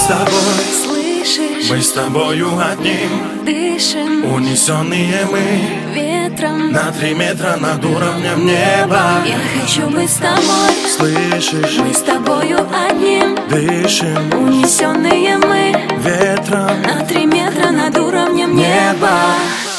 тобой, слышишь? мы с тобою одним, Дышим унесенные мы ветром на 3 метра над уровнем неба. Я хочу быть с тобой, Слышишь? мы с тобою одним, Дышим унесенные мы ветром на 3 метра над уровнем неба.